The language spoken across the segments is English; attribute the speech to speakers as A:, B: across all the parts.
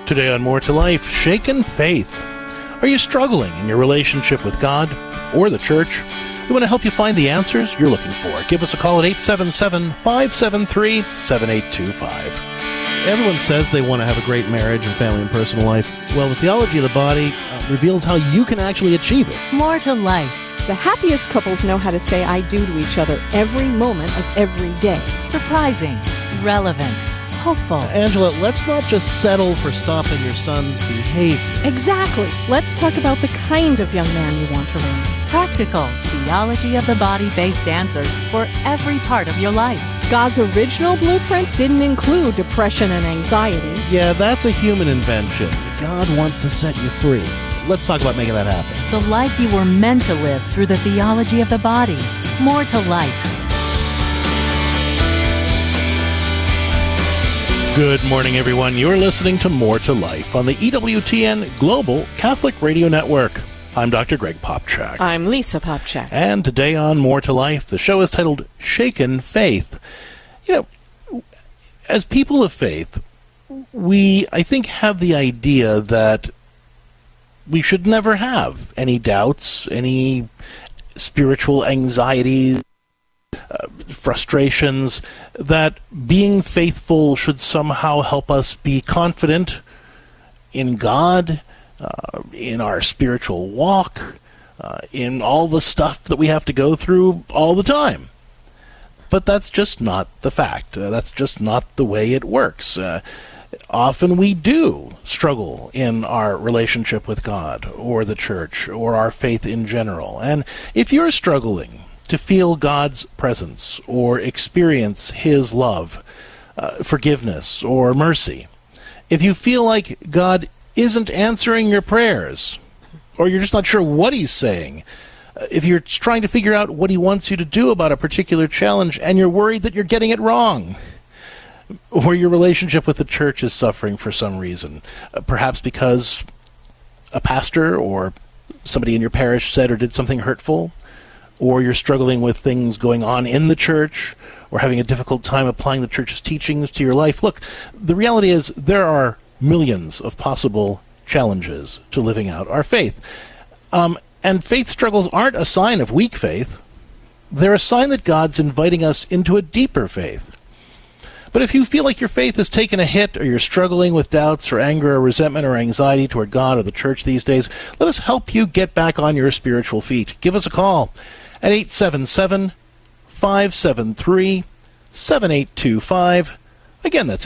A: Today on More to Life, Shaken Faith. Are you struggling in your relationship with God or the church? We want to help you find the answers you're looking for. Give us a call at 877-573-7825. Everyone says they want to have a great marriage and family and personal life. Well, the theology of the body reveals how you can actually achieve it.
B: More to Life.
C: The happiest couples know how to say I do to each other every moment of every day.
B: Surprising, relevant, hopeful.
A: Angela, let's not just settle for stopping your son's behavior.
C: Exactly. Let's talk about the kind of young man you want to raise.
B: Practical, theology of the body-based answers for every part of your life.
C: God's original blueprint didn't include depression and anxiety.
A: Yeah, that's a human invention. God wants to set you free. Let's talk about making that happen.
B: The life you were meant to live through the theology of the body. More to Life.
A: Good morning, everyone. You're listening to More to Life on the EWTN Global Catholic Radio Network. I'm Dr. Greg Popchak.
C: I'm Lisa Popchak.
A: And today on More to Life, the show is titled Shaken Faith. You know, as people of faith, we, I think, have the idea that we should never have any doubts, any spiritual anxiety, frustrations, that being faithful should somehow help us be confident in God, in our spiritual walk, in all the stuff that we have to go through all the time. But that's just not the fact. That's just not the way it works. Often we do struggle in our relationship with God or the church or our faith in general. And if you're struggling to feel God's presence or experience His love, forgiveness, or mercy, if you feel like God isn't answering your prayers, or you're just not sure what He's saying, if you're trying to figure out what He wants you to do about a particular challenge and you're worried that you're getting it wrong, or your relationship with the church is suffering for some reason, perhaps because a pastor or somebody in your parish said or did something hurtful, or you're struggling with things going on in the church, or having a difficult time applying the church's teachings to your life. Look, the reality is there are millions of possible challenges to living out our faith. And faith struggles aren't a sign of weak faith. They're a sign that God's inviting us into a deeper faith. But if you feel like your faith has taken a hit, or you're struggling with doubts or anger or resentment or anxiety toward God or the church these days, let us help you get back on your spiritual feet. Give us a call at 877-573-7825. Again, that's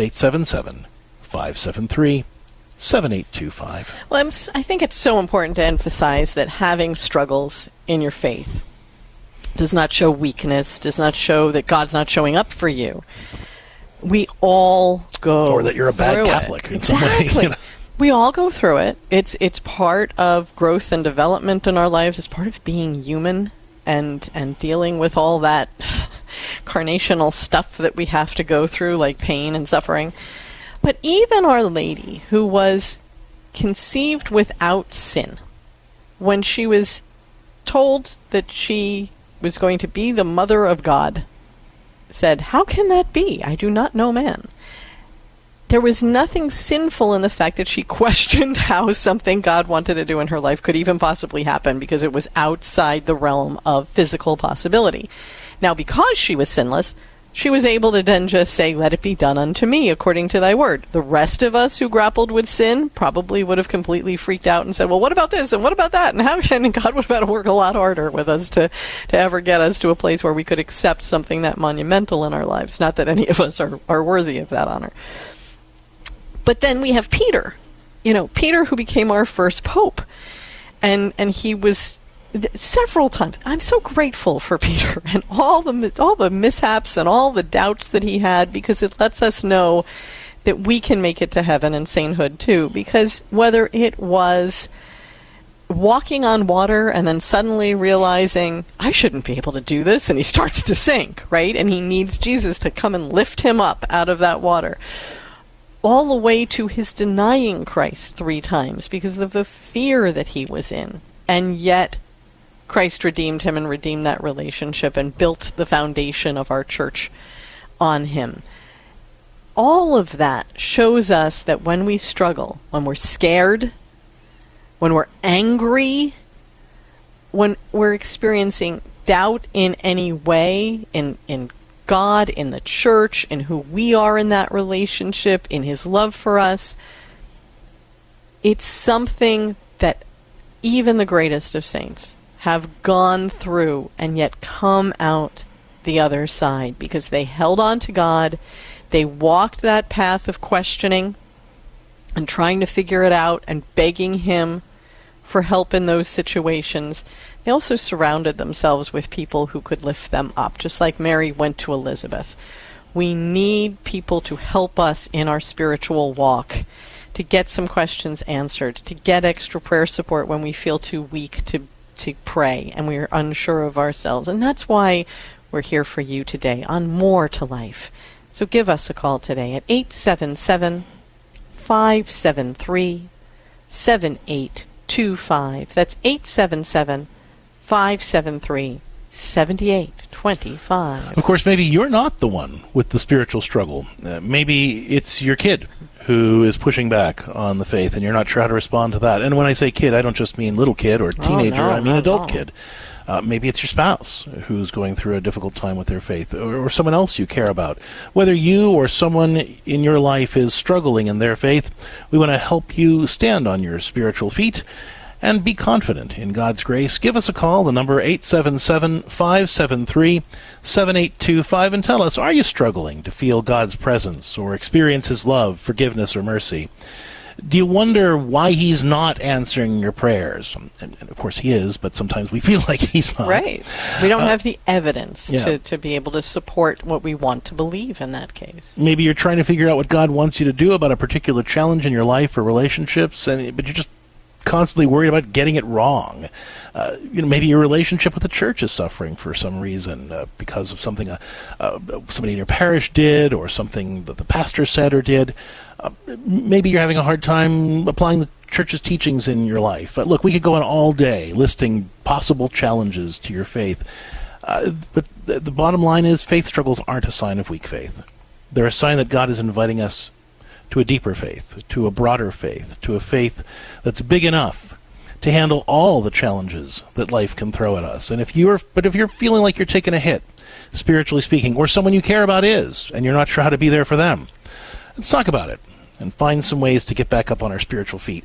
A: 877-573-7825.
D: Well, I think it's so important to emphasize that having struggles in your faith does not show weakness, does not show that God's not showing up for you. We all go
A: or that you're a bad Catholic in some way. You know?
D: We all go through it. It's part of growth and development in our lives. It's part of being human and dealing with all that carnational stuff that we have to go through, like pain and suffering. But even Our Lady, who was conceived without sin, when she was told that she was going to be the mother of God, said, "How can that be? I do not know man." There was nothing sinful in the fact that she questioned how something God wanted to do in her life could even possibly happen, because it was outside the realm of physical possibility. Now, because she was sinless, she was able to then just say, "Let it be done unto me according to thy word." The rest of us who grappled with sin probably would have completely freaked out and said, "Well, what about this and what about that?" And God would have had to work a lot harder with us to ever get us to a place where we could accept something that monumental in our lives. Not that any of us are worthy of that honor. But then we have Peter, Peter, who became our first pope, and he was several times. I'm so grateful for Peter and all the mishaps and all the doubts that he had, because it lets us know that we can make it to heaven and sainthood too. Because whether it was walking on water and then suddenly realizing, I shouldn't be able to do this, and he starts to sink, right? And he needs Jesus to come and lift him up out of that water, all the way to his denying Christ 3 times because of the fear that he was in. And yet Christ redeemed him and redeemed that relationship and built the foundation of our church on him. all of that shows us that when we struggle, when we're scared, when we're angry, when we're experiencing doubt in any way, in God, in the church, in who we are in that relationship, in His love for us, it's something that even the greatest of saints have gone through and yet come out the other side, because they held on to God, they walked that path of questioning and trying to figure it out and begging Him for help in those situations. They also surrounded themselves with people who could lift them up, just like Mary went to Elizabeth. We need people to help us in our spiritual walk, to get some questions answered, to get extra prayer support when we feel too weak to pray and we're unsure of ourselves. And that's why we're here for you today on More to Life. So give us a call today at 877-573-7825. That's 877-573-7825.
A: Of course, maybe you're not the one with the spiritual struggle. Maybe it's your kid who is pushing back on the faith, and you're not sure how to respond to that. And when I say kid, I don't just mean little kid or teenager, I mean adult kid. Maybe it's your spouse who's going through a difficult time with their faith, or someone else you care about. Whether you or someone in your life is struggling in their faith, we want to help you stand on your spiritual feet and be confident in God's grace. Give us a call, the number 877-573-7825, and tell us, are you struggling to feel God's presence or experience His love, forgiveness, or mercy? Do you wonder why He's not answering your prayers? And of course He is, but sometimes we feel like He's not.
D: Right. We don't have the evidence to be able to support what we want to believe in that case.
A: Maybe you're trying to figure out what God wants you to do about a particular challenge in your life or relationships, but you're just constantly worried about getting it wrong. Maybe your relationship with the church is suffering for some reason because of something somebody in your parish did, or something that the pastor said or did. Maybe you're having a hard time applying the church's teachings in your life. Look, we could go on all day listing possible challenges to your faith. But the bottom line is, faith struggles aren't a sign of weak faith. They're a sign that God is inviting us to a deeper faith, to a broader faith, to a faith that's big enough to handle all the challenges that life can throw at us. And if you're feeling like you're taking a hit, spiritually speaking, or someone you care about is, and you're not sure how to be there for them, let's talk about it and find some ways to get back up on our spiritual feet.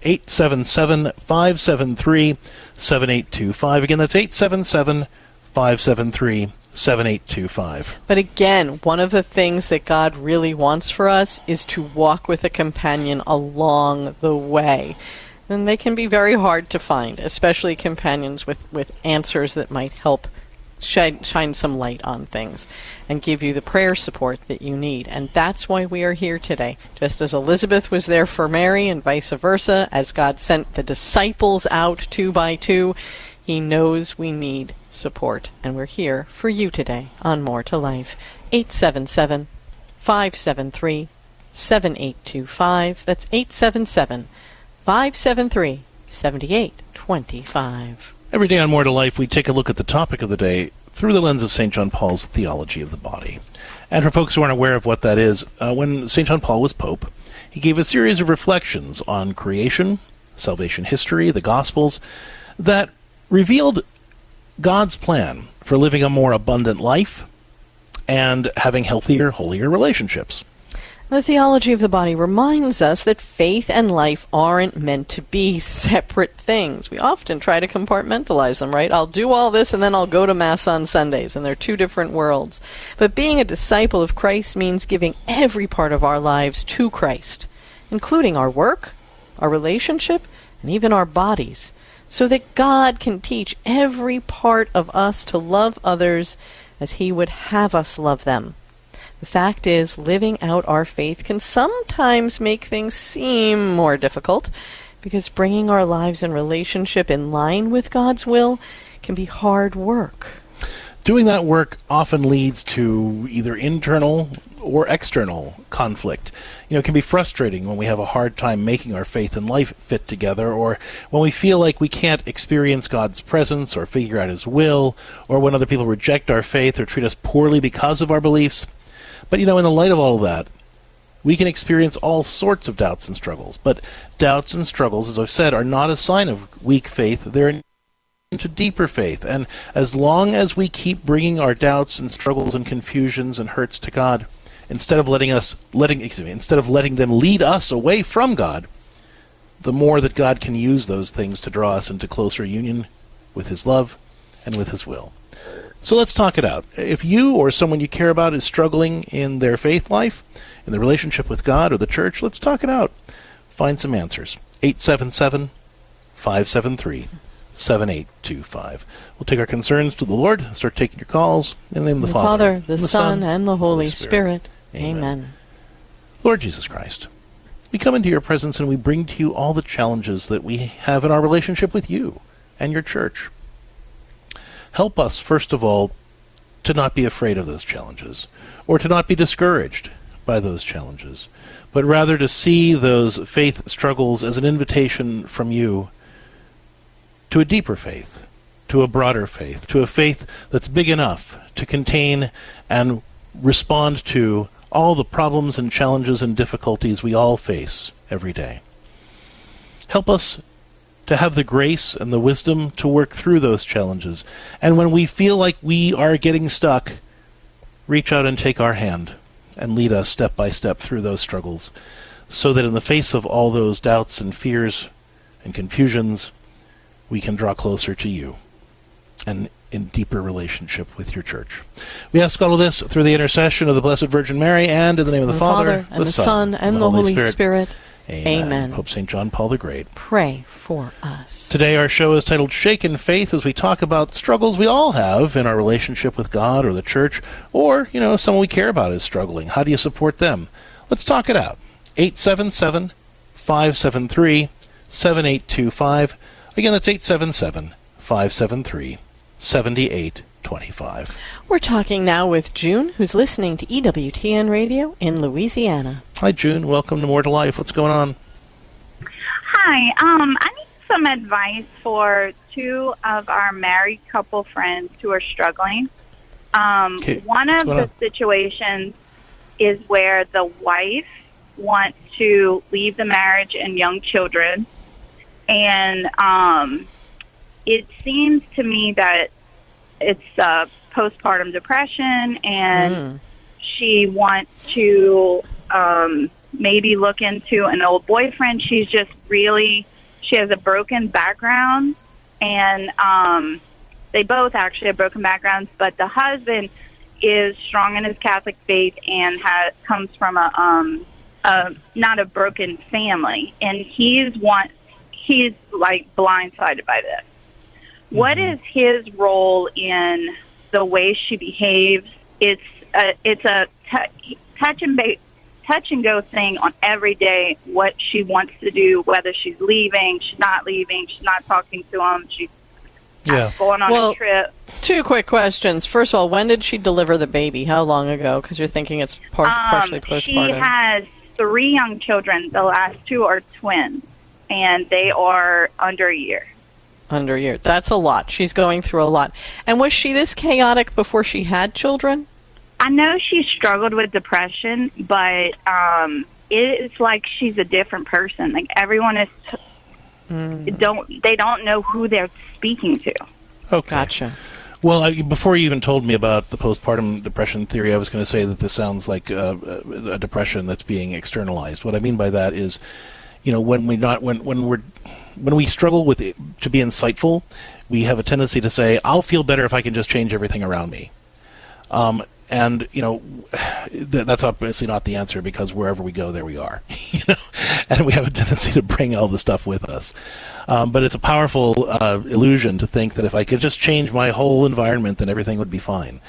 A: 877-573-7825. Again, that's 877-573-7825.
D: But again, one of the things that God really wants for us is to walk with a companion along the way. And they can be very hard to find, especially companions with answers that might help shine some light on things and give you the prayer support that you need. And that's why we are here today. Just as Elizabeth was there for Mary and vice versa, as God sent the disciples out 2 by 2, He knows we need support. And we're here for you today on More to Life. 877-573-7825. That's 877-573-7825.
A: Every day on More to Life, we take a look at the topic of the day through the lens of St. John Paul's theology of the body. And for folks who aren't aware of what that is, when St. John Paul was Pope, he gave a series of reflections on creation, salvation history, the Gospels, that revealed God's plan for living a more abundant life and having healthier, holier relationships.
D: The theology of the body reminds us that faith and life aren't meant to be separate things. We often try to compartmentalize them, right? I'll do all this and then I'll go to Mass on Sundays, and they're two different worlds. But being a disciple of Christ means giving every part of our lives to Christ, including our work, our relationship, and even our bodies, so that God can teach every part of us to love others as He would have us love them. The fact is, living out our faith can sometimes make things seem more difficult, because bringing our lives and relationship in line with God's will can be hard work.
A: Doing that work often leads to either internal or external conflict. It can be frustrating when we have a hard time making our faith and life fit together, or when we feel like we can't experience God's presence or figure out His will, or when other people reject our faith or treat us poorly because of our beliefs. But in the light of all of that, We can experience all sorts of doubts and struggles, but doubts and struggles, as I've said, are not a sign of weak faith. They're into deeper faith. And as long as we keep bringing our doubts and struggles and confusions and hurts to God, instead of letting them lead us away from God, the more that God can use those things to draw us into closer union with His love and with His will. So let's talk it out. If you or someone you care about is struggling in their faith life, in the relationship with God or the church, let's talk it out. Find some answers. 877-573-7825. We'll take our concerns to the Lord, start taking your calls in the name of the Father,
D: the Son, and the Holy Spirit. Amen.
A: Lord Jesus Christ, we come into your presence and we bring to you all the challenges that we have in our relationship with you and your church. Help us, first of all, to not be afraid of those challenges, or to not be discouraged by those challenges, but rather to see those faith struggles as an invitation from you to a deeper faith, to a broader faith, to a faith that's big enough to contain and respond to all the problems and challenges and difficulties we all face every day. Help us to have the grace and the wisdom to work through those challenges. And when we feel like we are getting stuck, reach out and take our hand and lead us step by step through those struggles, so that in the face of all those doubts and fears and confusions, we can draw closer to you and in deeper relationship with your church. We ask all of this through the intercession of the Blessed Virgin Mary, and in the name of the Father,
D: and the Son, and the Holy Spirit. Amen.
A: Pope St. John Paul the Great,
D: pray for us.
A: Today our show is titled Shaken Faith, as we talk about struggles we all have in our relationship with God or the church, or, someone we care about is struggling. How do you support them? Let's talk it out. 877-573-7825. Again, that's 877-573-7825.
D: We're talking now with June, who's listening to EWTN Radio in Louisiana.
A: Hi, June. Welcome to More to Life. What's going on?
E: Hi. I need some advice for two of our married couple friends who are struggling. One of the situations is where the wife wants to leave the marriage and young children. And it seems to me that it's postpartum depression, and she wants to maybe look into an old boyfriend. She has a broken background, and they both actually have broken backgrounds, but the husband is strong in his Catholic faith and comes from not a broken family, and he's like blindsided by this. What is his role in the way she behaves? It's a touch and go thing on every day, what she wants to do, whether she's leaving, she's not talking to him, she's going on a trip.
D: Two quick questions. First of all, when did she deliver the baby? How long ago? Because you're thinking it's partially postpartum.
E: She has 3 young children. The last 2 are twins, and they are under a year.
D: Under a year. That's a lot. She's going through a lot. And was she this chaotic before she had children?
E: I know she struggled with depression, but it's like she's a different person. Like everyone is they don't know who they're speaking to.
A: Okay.
D: Gotcha.
A: Well, before you even told me about the postpartum depression theory, I was going to say that this sounds like a depression that's being externalized. What I mean by that is, when we struggle to be insightful, we have a tendency to say, "I'll feel better if I can just change everything around me." And that's obviously not the answer, because wherever we go, there we are. And we have a tendency to bring all the stuff with us. But it's a powerful illusion to think that if I could just change my whole environment, then everything would be fine.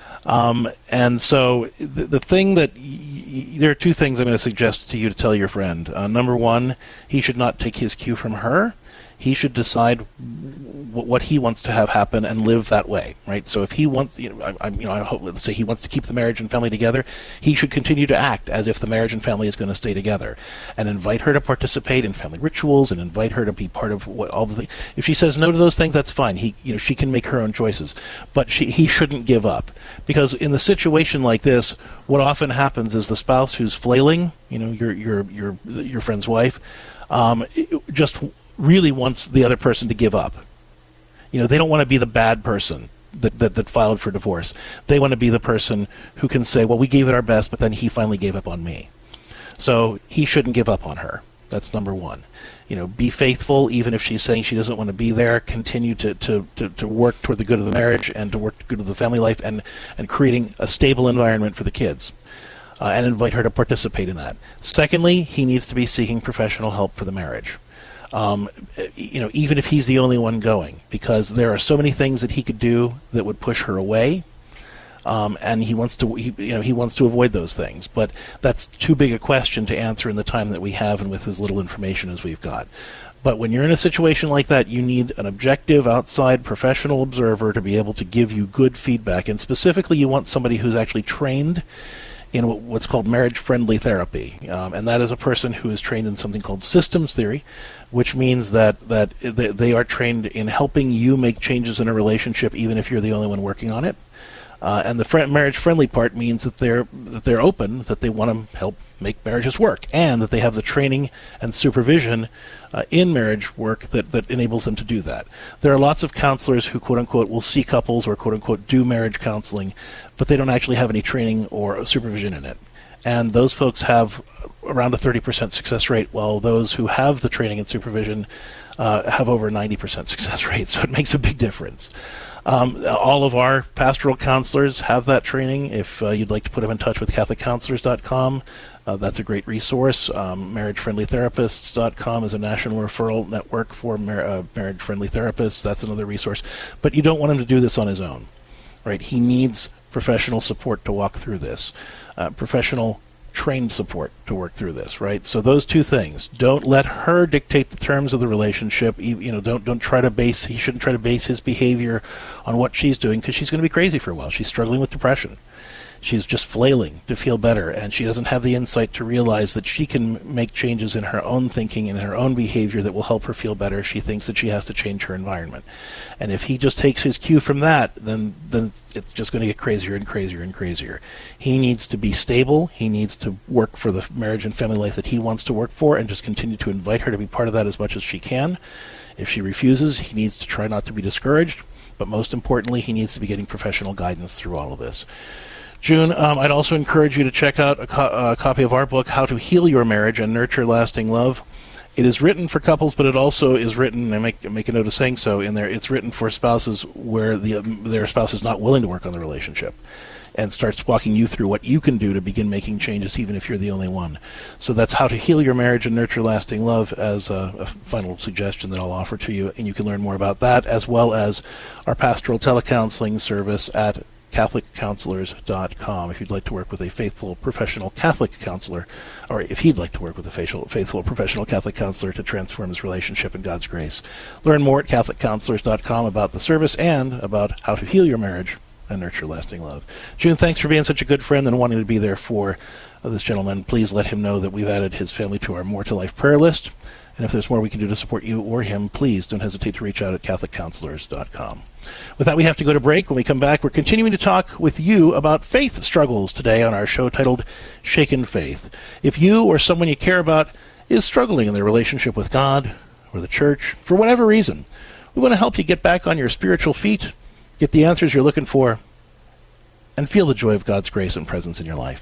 A: And so the thing that there are 2 things I'm going to suggest to you to tell your friend. Number 1, he should not take his cue from her. he should decide what he wants to have happen and live that way, right? So if he wants, I hope, let's say he wants to keep the marriage and family together, he should continue to act as if the marriage and family is going to stay together, and invite her to participate in family rituals, and invite her to be part of all the things. If she says no to those things, that's fine. She can make her own choices, but he shouldn't give up, because in the situation like this, what often happens is the spouse who's flailing, your friend's wife, just really wants the other person to give up. They don't want to be the bad person that filed for divorce. They want to be the person who can say, well, we gave it our best, but then he finally gave up on me. So he shouldn't give up on her. That's number one. Be faithful, even if she's saying she doesn't want to be there. Continue to work toward the good of the marriage and to work toward the good of the family life and creating a stable environment for the kids. And invite her to participate in that. Secondly, he needs to be seeking professional help for the marriage. Even if he's the only one going, because there are so many things that he could do that would push her away, and he wants to avoid those things. But that's too big a question to answer in the time that we have and with as little information as we've got. But when you're in a situation like that, you need an objective, outside, professional observer to be able to give you good feedback. And specifically, you want somebody who's actually trained in what's called marriage-friendly therapy. And that is a person who is trained in something called systems theory, which means that they are trained in helping you make changes in a relationship, even if you're the only one working on it. And the marriage-friendly part means that they're open, that they want to help make marriages work, and that they have the training and supervision in marriage work that enables them to do that. There are lots of counselors who, quote-unquote, will see couples or, quote-unquote, do marriage counseling, but they don't actually have any training or supervision in it. And those folks have around a 30% success rate, while those who have the training and supervision have over a 90% success rate, so it makes a big difference. All of our pastoral counselors have that training. If you'd like to put them in touch with CatholicCounselors.com, that's a great resource. MarriageFriendlyTherapists.com is a national referral network for marriage-friendly therapists. That's another resource. But you don't want him to do this on his own, right? He needs professional support to walk through this, professional trained support to work through this, right? So those two things. Don't let her dictate the terms of the relationship. Don't try to he shouldn't try to base his behavior on what she's doing, because she's going to be crazy for a while. She's struggling with depression. She's just flailing to feel better, and she doesn't have the insight to realize that she can make changes in her own thinking and her own behavior that will help her feel better. She thinks that she has to change her environment. And if he just takes his cue from that, then it's just going to get crazier and crazier and crazier. He needs to be stable. He needs to work for the marriage and family life that he wants to work for, and just continue to invite her to be part of that as much as she can. If she refuses, he needs to try not to be discouraged, but most importantly, he needs to be getting professional guidance through all of this. June, I'd also encourage you to check out a copy of our book, How to Heal Your Marriage and Nurture Lasting Love. It is written for couples, but it also is written, and make a note of saying so in there, it's written for spouses where their spouse is not willing to work on the relationship, and starts walking you through what you can do to begin making changes, even if you're the only one. So that's How to Heal Your Marriage and Nurture Lasting Love as a final suggestion that I'll offer to you, and you can learn more about that, as well as our pastoral telecounseling service at CatholicCounselors.com if you'd like to work with a faithful professional Catholic counselor, or if he'd like to work with a faithful professional Catholic counselor to transform his relationship in God's grace. Learn more at CatholicCounselors.com about the service and about how to heal your marriage and nurture lasting love. June, thanks for being such a good friend and wanting to be there for this gentleman. Please let him know that we've added his family to our More to Life prayer list. And if there's more we can do to support you or him, please don't hesitate to reach out at CatholicCounselors.com. With that, we have to go to break. When we come back, we're continuing to talk with you about faith struggles today on our show titled Shaken Faith. If you or someone you care about is struggling in their relationship with God or the church, for whatever reason, we want to help you get back on your spiritual feet, get the answers you're looking for, and feel the joy of God's grace and presence in your life.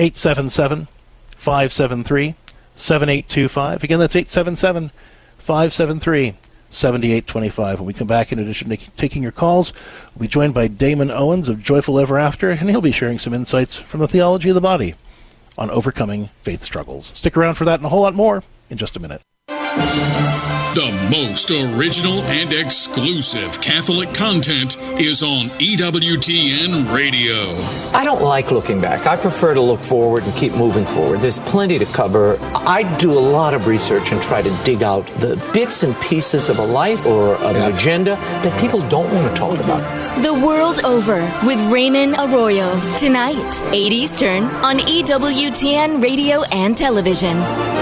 A: 877-573-7825. Again, that's 877-573-7825. 7825. When we come back, in addition to taking your calls, we'll be joined by Damon Owens of Joyful Ever After, and he'll be sharing some insights from the theology of the body on overcoming faith struggles. Stick around for that and a whole lot more in just a minute.
F: The most original and exclusive Catholic content is on EWTN Radio.
G: I don't like looking back. I prefer to look forward and keep moving forward. There's plenty to cover. I do a lot of research and try to dig out the bits and pieces of a life or of an agenda that people don't want to talk about.
H: The World Over with Raymond Arroyo. Tonight, 8 Eastern on EWTN Radio and Television.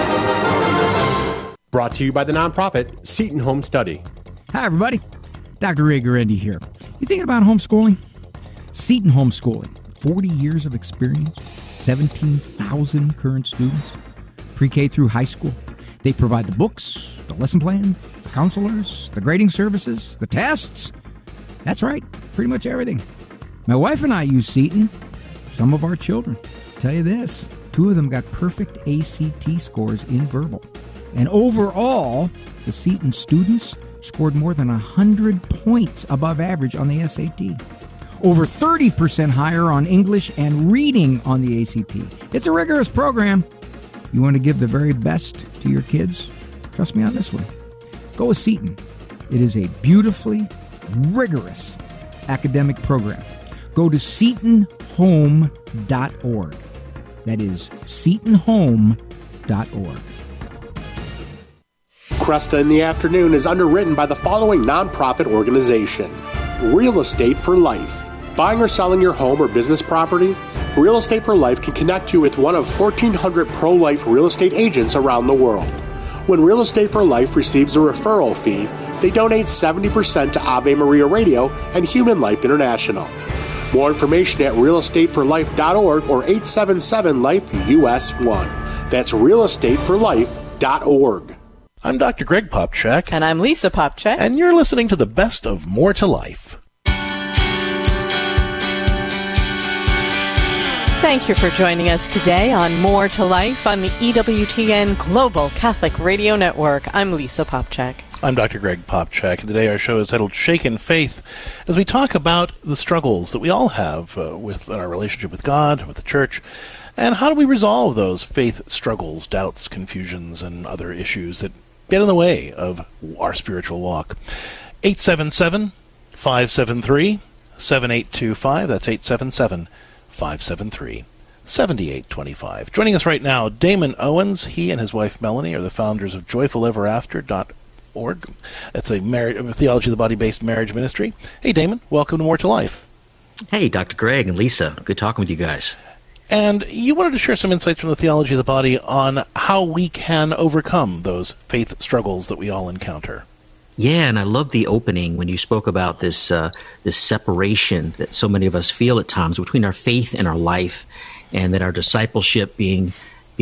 I: Brought to you by the nonprofit Seton Home Study.
J: Hi, everybody. Dr. Ray Guarendi here. You thinking about homeschooling? Seton Homeschooling. 40 years of experience, 17,000 current students, pre-K through high school. They provide the books, the lesson plan, the counselors, the grading services, the tests. That's right, pretty much everything. My wife and I use Seton. Some of our children. I'll tell you this, 2 of them got perfect ACT scores in verbal. And overall, the Seton students scored more than 100 points above average on the SAT. Over 30% higher on English and reading on the ACT. It's a rigorous program. You want to give the very best to your kids? Trust me on this one. Go with Seton. It is a beautifully rigorous academic program. Go to SetonHome.org. That is SetonHome.org.
I: Cresta in the Afternoon is underwritten by the following nonprofit organization. Real Estate for Life. Buying or selling your home or business property? Real Estate for Life can connect you with one of 1,400 pro-life real estate agents around the world. When Real Estate for Life receives a referral fee, they donate 70% to Ave Maria Radio and Human Life International. More information at realestateforlife.org or 877-LIFE-US1. That's realestateforlife.org.
A: I'm Dr. Greg Popcak.
D: And I'm Lisa Popcak.
A: And you're listening to the best of More to Life.
D: Thank you for joining us today on More to Life on the EWTN Global Catholic Radio Network. I'm Lisa Popcak.
A: I'm Dr. Greg Popcak, and today our show is titled Shaken Faith, as we talk about the struggles that we all have with our relationship with God, with the Church, and how do we resolve those faith struggles, doubts, confusions, and other issues that get in the way of our spiritual walk. 877-573-7825. That's 877-573-7825. Joining us right now, Damon Owens. He and his wife Melanie are the founders of JoyfulEverAfter.org. It's a theology of the body-based marriage ministry. Hey, Damon, welcome to More to Life.
K: Hey, Dr. Greg and Lisa. Good talking with you guys.
A: And you wanted to share some insights from the theology of the body on how we can overcome those faith struggles that we all encounter.
K: Yeah, and I love the opening when you spoke about this this separation that so many of us feel at times between our faith and our life, and that our discipleship being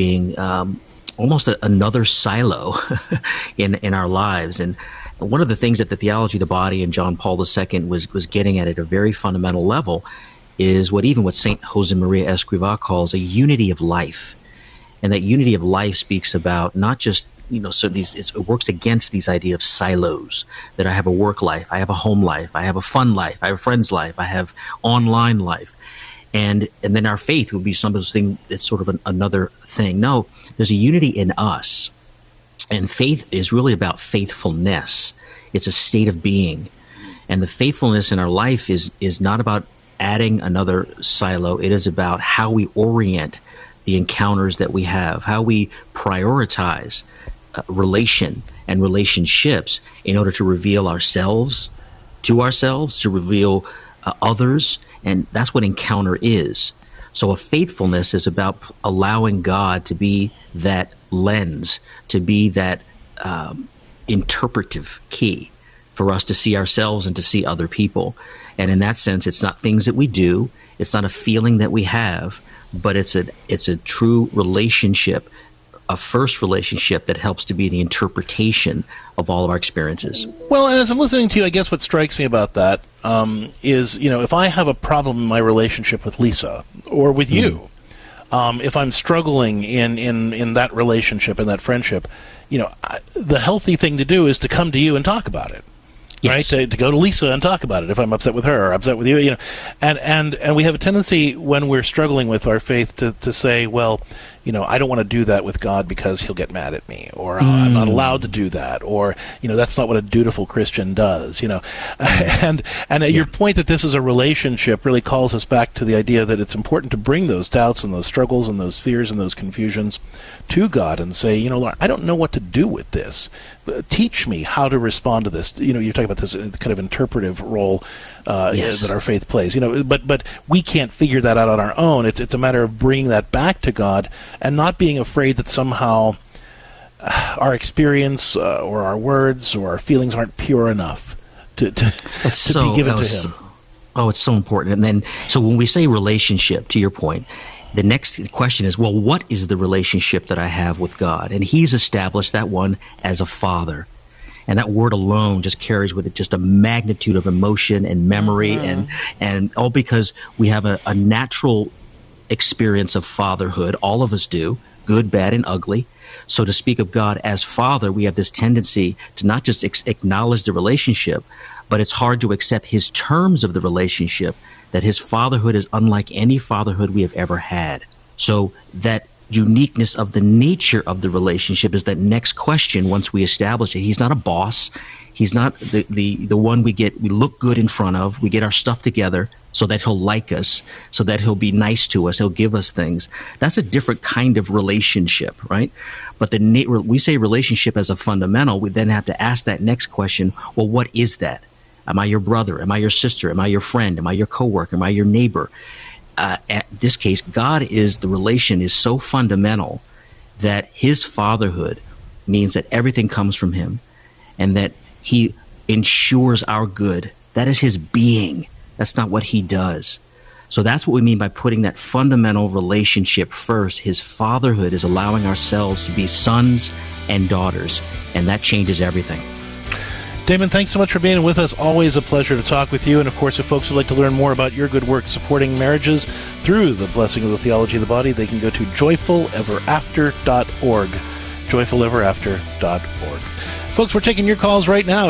K: almost another silo in our lives. And one of the things that the theology of the body and John Paul II was getting at a very fundamental level is what St. Josemaria Escrivá calls a unity of life. And that unity of life speaks about not just, it works against these idea of silos, that I have a work life, I have a home life, I have a fun life, I have a friend's life, I have online life. And then our faith would be some of those things that's sort of another thing. No, there's a unity in us. And faith is really about faithfulness. It's a state of being. And the faithfulness in our life is not about adding another silo. It is about how we orient the encounters that we have, how we prioritize relation and relationships in order to reveal ourselves, to reveal others, and that's what encounter is. So a faithfulness is about allowing God to be that lens, to be that interpretive key for us to see ourselves and to see other people. And in that sense, it's not things that we do, it's not a feeling that we have, but it's a true relationship, a first relationship that helps to be the interpretation of all of our experiences.
A: Well, and as I'm listening to you, I guess what strikes me about that is, if I have a problem in my relationship with Lisa or with you, if I'm struggling in that relationship and that friendship, the healthy thing to do is to come to you and talk about it. Yes. Right, to go to Lisa and talk about it if I'm upset with her or upset with you, and we have a tendency when we're struggling with our faith to say, well, I don't want to do that with God because he'll get mad at me, or I'm not allowed to do that, or, that's not what a dutiful Christian does, And your point that this is a relationship really calls us back to the idea that it's important to bring those doubts and those struggles and those fears and those confusions to God and say, Lord, I don't know what to do with this. Teach me how to respond to this. You're talking about this kind of interpretive role that our faith plays. But we can't figure that out on our own. It's a matter of bringing that back to God and not being afraid that somehow our experience or our words or our feelings aren't pure enough to be given to Him.
K: Oh, it's so important. And then, so when we say relationship, to your point, the next question is, well, what is the relationship that I have with God? And He's established that one as a father. And that word alone just carries with it just a magnitude of emotion and memory, and all because we have a natural experience of fatherhood. All of us do, good, bad, and ugly. So to speak of God as Father, we have this tendency to not just acknowledge the relationship, but it's hard to accept His terms of the relationship, that His fatherhood is unlike any fatherhood we have ever had. So that uniqueness of the nature of the relationship is that next question once we establish it. He's not a boss. He's not the one we look good in front of. We get our stuff together so that He'll like us, so that He'll be nice to us, He'll give us things. That's a different kind of relationship, right? But we say relationship as a fundamental, we then have to ask that next question, well, what is that? Am I your brother? Am I your sister? Am I your friend? Am I your coworker? Am I your neighbor? In this case, God is, the relation is so fundamental that His fatherhood means that everything comes from Him and that He ensures our good. That is His being. That's not what He does. So that's what we mean by putting that fundamental relationship first. His fatherhood is allowing ourselves to be sons and daughters, and that changes everything.
A: Damon, thanks so much for being with us. Always a pleasure to talk with you. And, of course, if folks would like to learn more about your good work supporting marriages through the blessing of the theology of the body, they can go to joyfuleverafter.org, joyfuleverafter.org. Folks, we're taking your calls right now at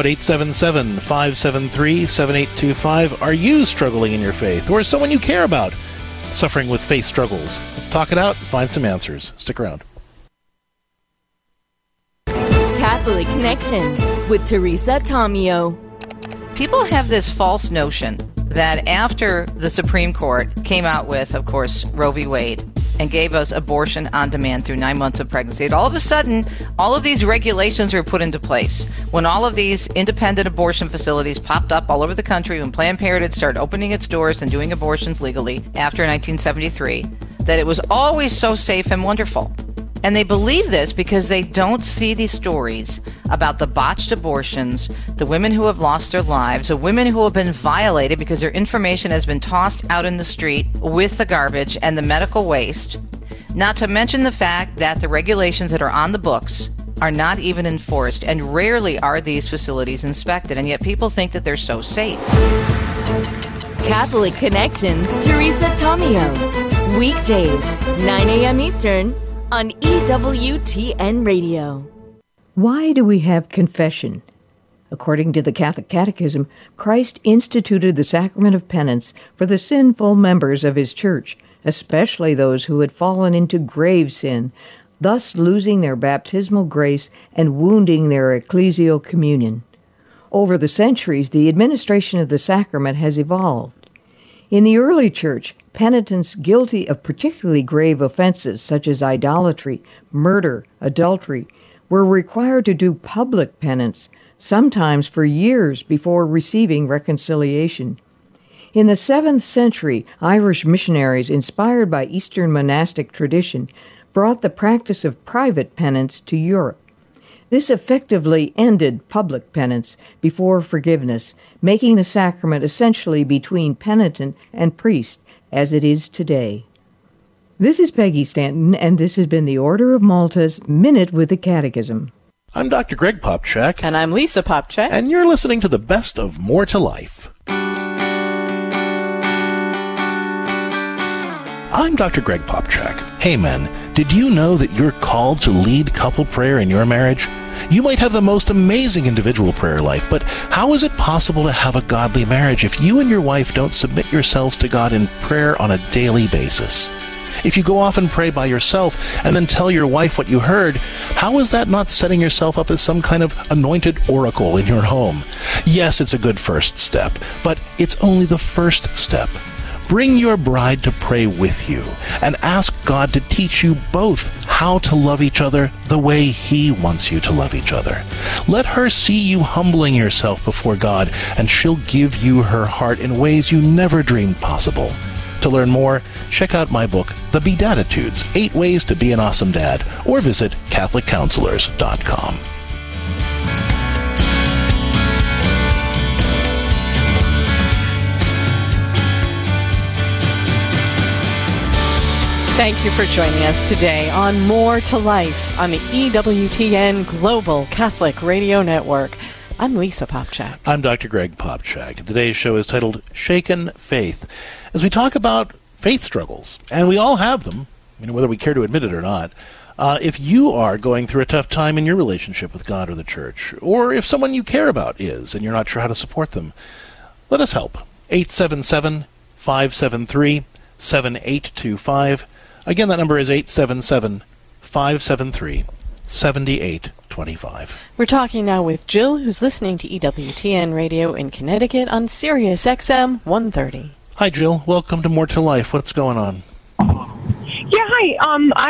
A: 877-573-7825. Are you struggling in your faith, or is someone you care about suffering with faith struggles? Let's talk it out and find some answers. Stick around.
H: Catholic Connection with Teresa Tomeo.
L: People have this false notion that after the Supreme Court came out with, of course, Roe v. Wade, and gave us abortion on demand through 9 months of pregnancy, all of a sudden, all of these regulations were put into place. When all of these independent abortion facilities popped up all over the country, when Planned Parenthood started opening its doors and doing abortions legally after 1973, that it was always so safe and wonderful. And they believe this because they don't see these stories about the botched abortions, the women who have lost their lives, the women who have been violated because their information has been tossed out in the street with the garbage and the medical waste. Not to mention the fact that the regulations that are on the books are not even enforced, and rarely are these facilities inspected, and yet people think that they're so safe.
H: Catholic Connections, Teresa Tomeo. Weekdays, 9 a.m. Eastern, on EWTN Radio.
M: Why do we have confession? According to the Catholic Catechism, Christ instituted the sacrament of penance for the sinful members of His Church, especially those who had fallen into grave sin, thus losing their baptismal grace and wounding their ecclesial communion. Over the centuries, the administration of the sacrament has evolved. In the early Church, penitents guilty of particularly grave offenses such as idolatry, murder, adultery, were required to do public penance, sometimes for years before receiving reconciliation. In the 7th century, Irish missionaries, inspired by Eastern monastic tradition, brought the practice of private penance to Europe. This effectively ended public penance before forgiveness, making the sacrament essentially between penitent and priest, as it is today. This is Peggy Stanton, and this has been the Order of Malta's Minute with the Catechism.
A: I'm Dr. Greg Popcak.
D: And I'm Lisa Popcak.
A: And you're listening to the best of More to Life. I'm Dr. Greg Popcak. Hey men, did you know that you're called to lead couple prayer in your marriage? You might have the most amazing individual prayer life, but how is it possible to have a godly marriage if you and your wife don't submit yourselves to God in prayer on a daily basis? If you go off and pray by yourself and then tell your wife what you heard, how is that not setting yourself up as some kind of anointed oracle in your home? Yes, it's a good first step, but it's only the first step. Bring your bride to pray with you and ask God to teach you both how to love each other the way He wants you to love each other. Let her see you humbling yourself before God, and she'll give you her heart in ways you never dreamed possible. To learn more, check out my book, The Bedatitudes, 8 Ways to Be an Awesome Dad, or visit CatholicCounselors.com.
D: Thank you for joining us today on More to Life on the EWTN Global Catholic Radio Network. I'm Lisa Popchak.
A: I'm Dr. Greg Popchak. Today's show is titled Shaken Faith, as we talk about faith struggles, and we all have them, whether we care to admit it or not. If you are going through a tough time in your relationship with God or the church, or if someone you care about is and you're not sure how to support them, let us help. 877-573-7825. Again, that number is 877-573-7825.
D: We're talking now with Jill, who's listening to EWTN Radio in Connecticut on Sirius XM 130.
A: Hi, Jill. Welcome to More to Life. What's going on?
N: Yeah, hi.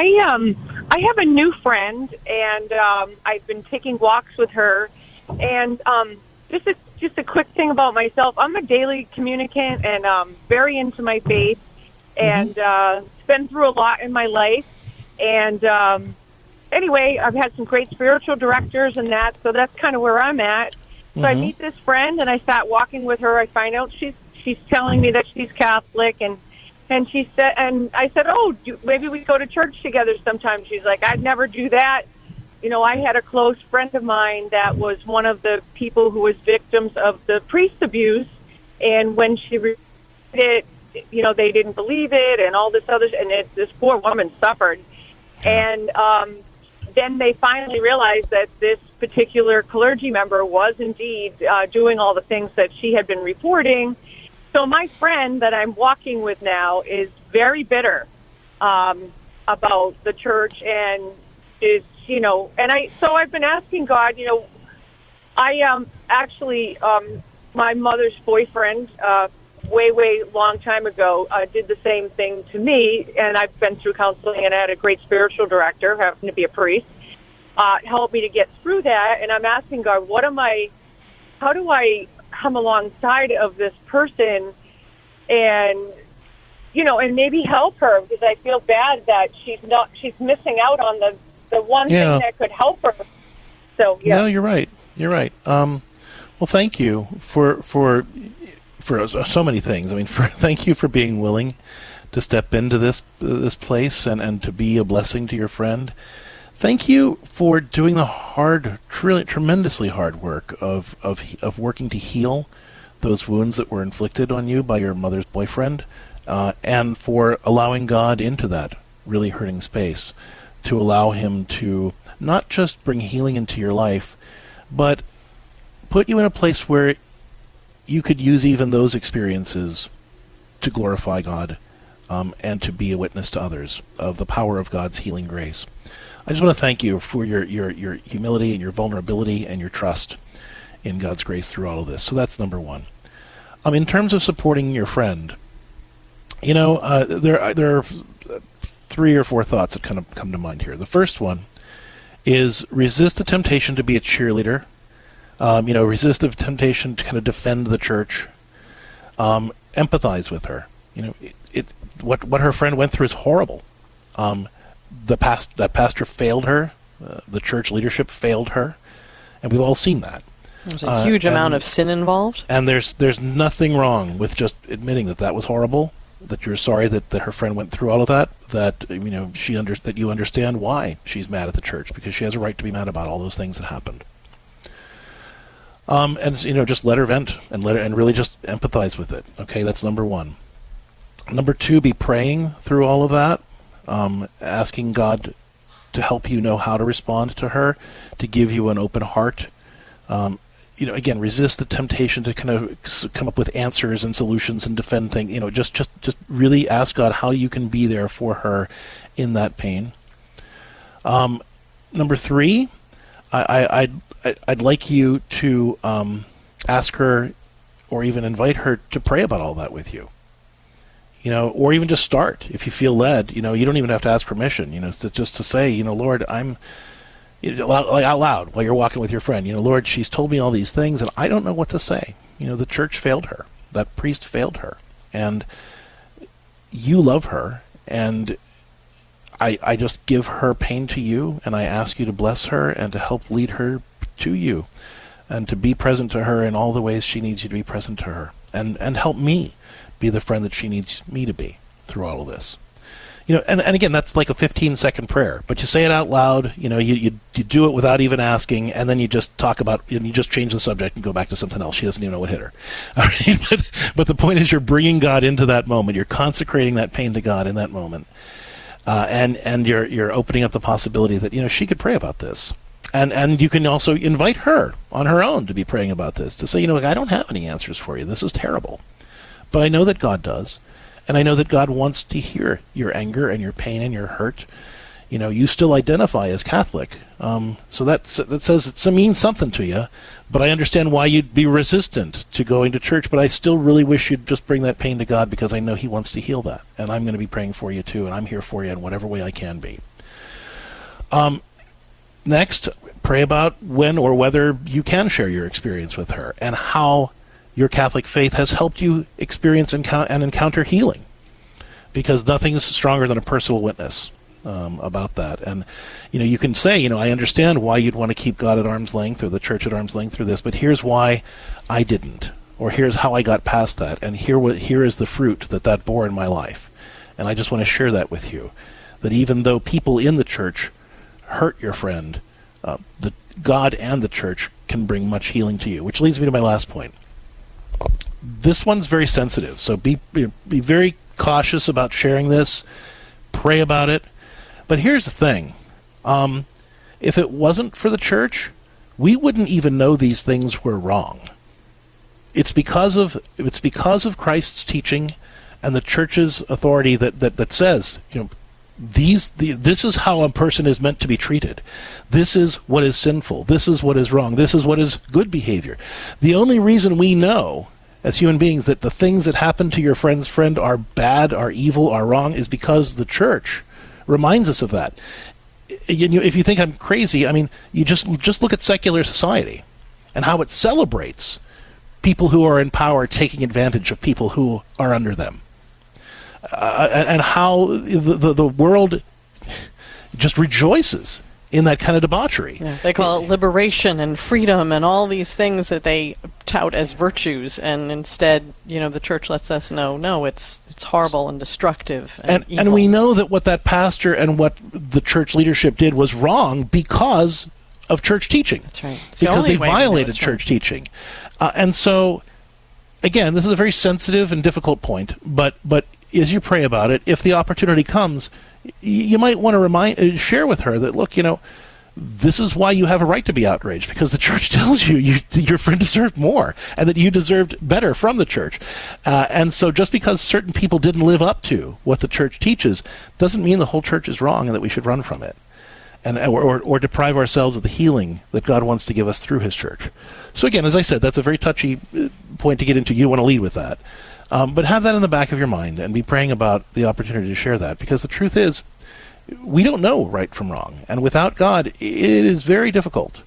N: I have a new friend, and I've been taking walks with her. And just a quick thing about myself. I'm a daily communicant and very into my faith, and been through a lot in my life. And anyway, I've had some great spiritual directors and that, so that's kind of where I'm at. So I meet this friend, and I start walking with her. I find out she's telling me that she's Catholic, and she said, and I said, oh, maybe we go to church together sometime. She's like, I'd never do that. I had a close friend of mine that was one of the people who was victims of the priest abuse, and when she read it, they didn't believe it, and all this other, and this poor woman suffered. And then they finally realized that this particular clergy member was indeed doing all the things that she had been reporting. So my friend that I'm walking with now is very bitter about the church, and is, so I've been asking God, I actually, my mother's boyfriend, way long time ago, did the same thing to me, and I've been through counseling, and I had a great spiritual director, happened to be a priest, help me to get through that. And I'm asking God, how do I come alongside of this person and and maybe help her, because I feel bad that she's missing out on the one thing that could help her. So
A: no, you're right. Well, thank you for so many things. Thank you for being willing to step into this place and to be a blessing to your friend. Thank you for doing the tremendously hard work of working to heal those wounds that were inflicted on you by your mother's boyfriend, and for allowing God into that really hurting space, to allow Him to not just bring healing into your life, but put you in a place where you could use even those experiences to glorify God, and to be a witness to others of the power of God's healing grace. I just want to thank you for your humility and your vulnerability and your trust in God's grace through all of this. So that's number one. In terms of supporting your friend, there are 3 or 4 thoughts that kind of come to mind here. The first one is resist the temptation to be a cheerleader. Resist the temptation to kind of defend the church. Empathize with her. What her friend went through is horrible. That pastor failed her. The church leadership failed her, and we've all seen that.
D: There's a huge amount of sin involved.
A: And there's nothing wrong with just admitting that was horrible, that you're sorry that her friend went through all of that, that that you understand why she's mad at the church, because she has a right to be mad about all those things that happened. And just let her vent and really just empathize with it. Okay, that's number one. Number 2, be praying through all of that, asking God to help you know how to respond to her, to give you an open heart. again, resist the temptation to kind of come up with answers and solutions and defend things. Just really ask God how you can be there for her in that pain. Number 3, I'd like you to ask her, or even invite her to pray about all that with you. Or even just start if you feel led. You don't even have to ask permission. Just to say, Lord, I'm out loud while you're walking with your friend. Lord, she's told me all these things, and I don't know what to say. The church failed her. That priest failed her, and you love her, and I just give her pain to you, and I ask you to bless her and to help lead her to you, and to be present to her in all the ways she needs you to be present to her, and help me be the friend that she needs me to be through all of this. And again, that's like a 15-second prayer, but you say it out loud. You do it without even asking, and then you just talk about, and you just change the subject and go back to something else. She doesn't even know what hit her. All right? But the point is, you're bringing God into that moment. You're consecrating that pain to God in that moment, and you're opening up the possibility that she could pray about this, and you can also invite her on her own to be praying about this, to say, I don't have any answers for you. This is terrible, but I know that God does. And I know that God wants to hear your anger and your pain and your hurt. You still identify as Catholic. So that says it means something to you. But I understand why you'd be resistant to going to church. But I still really wish you'd just bring that pain to God, because I know He wants to heal that. And I'm going to be praying for you too. And I'm here for you in whatever way I can be. Next, pray about when or whether you can share your experience with her, and how your Catholic faith has helped you experience and encounter healing, because nothing's stronger than a personal witness about that. And you can say, I understand why you'd want to keep God at arm's length, or the church at arm's length, through this, but here's why I didn't, or here's how I got past that, and here is the fruit that bore in my life. And I just want to share that with you, that even though people in the church hurt your friend, the God and the church can bring much healing to you. Which leads me to my last point. This one's very sensitive, so be very cautious about sharing this. Pray about it. But here's the thing. If it wasn't for the church, we wouldn't even know these things were wrong. It's because of Christ's teaching and the church's authority that says, this is how a person is meant to be treated. This is what is sinful. This is what is wrong. This is what is good behavior. The only reason we know as human beings that the things that happen to your friend's friend are bad, are evil, are wrong, is because the church reminds us of that. If you think I'm crazy, you just look at secular society and how it celebrates people who are in power taking advantage of people who are under them. And how the world just rejoices in that kind of debauchery.
D: Yeah, they call it liberation and freedom and all these things that they tout as virtues, and instead, the church lets us know, no, it's horrible and destructive and evil. And
A: we know that what that pastor and what the church leadership did was wrong because of church teaching.
D: That's right.
A: Because they violated church teaching. And so, again, this is a very sensitive and difficult point, but as you pray about it, if the opportunity comes, you might want to share with her that, look, this is why you have a right to be outraged, because the church tells you your friend deserved more, and that you deserved better from the church. And so just because certain people didn't live up to what the church teaches doesn't mean the whole church is wrong and that we should run from it, and or deprive ourselves of the healing that God wants to give us through His church. So again, as I said, that's a very touchy point to get into. You want to lead with that. But have that in the back of your mind and be praying about the opportunity to share that, because the truth is, we don't know right from wrong, and without God, it is very difficult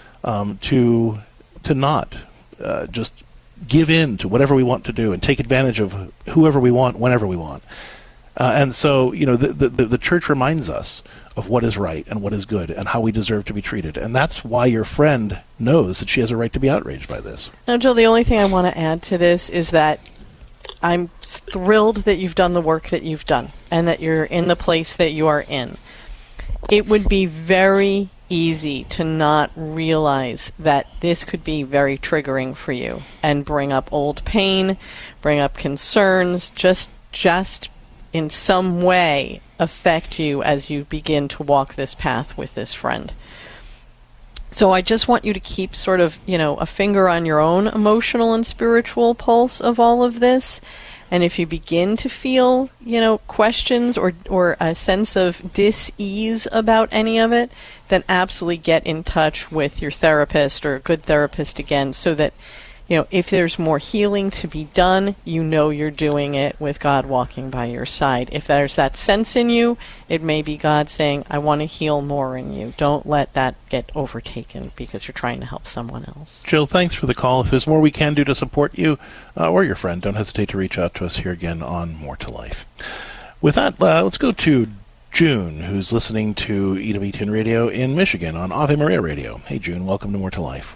A: to not just give in to whatever we want to do and take advantage of whoever we want, whenever we want. And so, the church reminds us of what is right and what is good and how we deserve to be treated, and that's why your friend knows that she has a right to be outraged by this.
D: Now, Jill, the only thing I want to add to this is that I'm thrilled that you've done the work that you've done and that you're in the place that you are in. It would be very easy to not realize that this could be very triggering for you and bring up old pain, bring up concerns, just in some way affect you as you begin to walk this path with this friend. So I just want you to keep sort of, a finger on your own emotional and spiritual pulse of all of this. And if you begin to feel, questions or a sense of dis-ease about any of it, then absolutely get in touch with your therapist or a good therapist again, so that, if there's more healing to be done, you're doing it with God walking by your side. If there's that sense in you, it may be God saying, I want to heal more in you. Don't let that get overtaken because you're trying to help someone else.
A: Jill, thanks for the call. If there's more we can do to support you or your friend, don't hesitate to reach out to us here again on More to Life. With that, let's go to June, who's listening to EWTN Radio in Michigan on Ave Maria Radio. Hey, June, welcome to More to Life.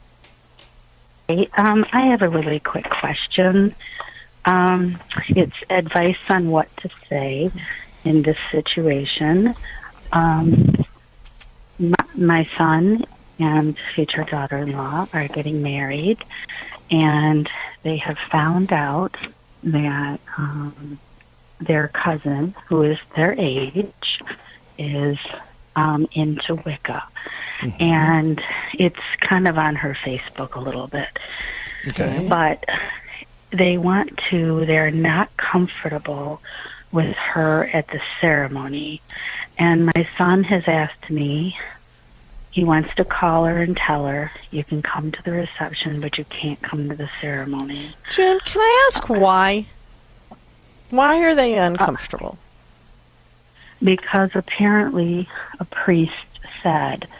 O: I have a really quick question. It's advice on what to say in this situation. My son and future daughter-in-law are getting married, and they have found out that their cousin, who is their age, is into Wicca. Mm-hmm. And it's kind of on her Facebook a little bit.
A: Okay.
O: But they're not comfortable with her at the ceremony. And my son has asked me, he wants to call her and tell her, you can come to the reception, but you can't come to the ceremony.
D: June, can I ask why? Why are they uncomfortable?
O: Because apparently a priest said,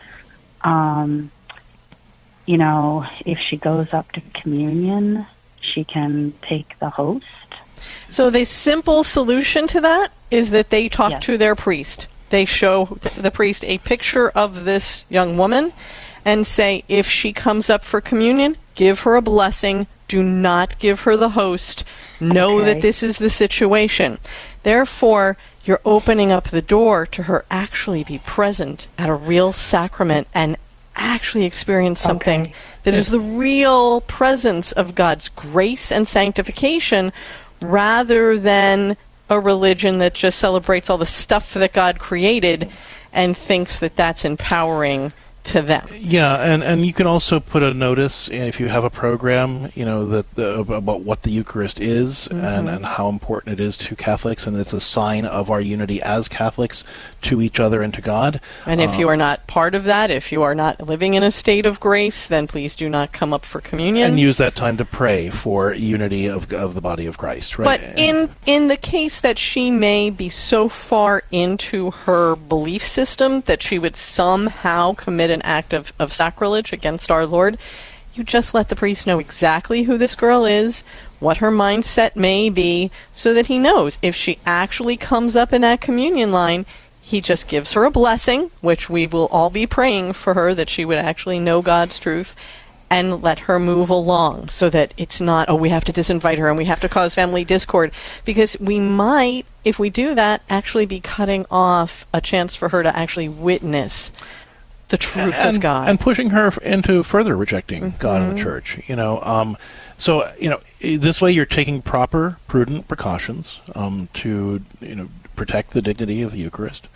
O: if she goes up to communion, she can take the host.
D: So the simple solution to that is that they talk to their priest. They show the priest a picture of this young woman and say, if she comes up for communion, give her a blessing. Do not give her the host. Know that this is the situation. Therefore, you're opening up the door to her actually be present at a real sacrament and actually experience something that is the real presence of God's grace and sanctification, rather than a religion that just celebrates all the stuff that God created and thinks that that's empowering to them.
A: Yeah, and you can also put a notice if you have a program, about what the Eucharist is, mm-hmm. and how important it is to Catholics, and it's a sign of our unity as Catholics to each other and to God.
D: And if you are not part of that, if you are not living in a state of grace, then please do not come up for communion.
A: And use that time to pray for unity of the body of Christ, right?
D: But in the case that she may be so far into her belief system that she would somehow commit an act of sacrilege against our Lord, you just let the priest know exactly who this girl is, what her mindset may be, so that he knows if she actually comes up in that communion line, he just gives her a blessing, which we will all be praying for her, that she would actually know God's truth, and let her move along, so that it's not, we have to disinvite her and we have to cause family discord, because we might, if we do that, actually be cutting off a chance for her to actually witness the truth of God.
A: And pushing her into further rejecting mm-hmm. God and the Church. So, this way you're taking proper, prudent precautions to, protect the dignity of the Eucharist,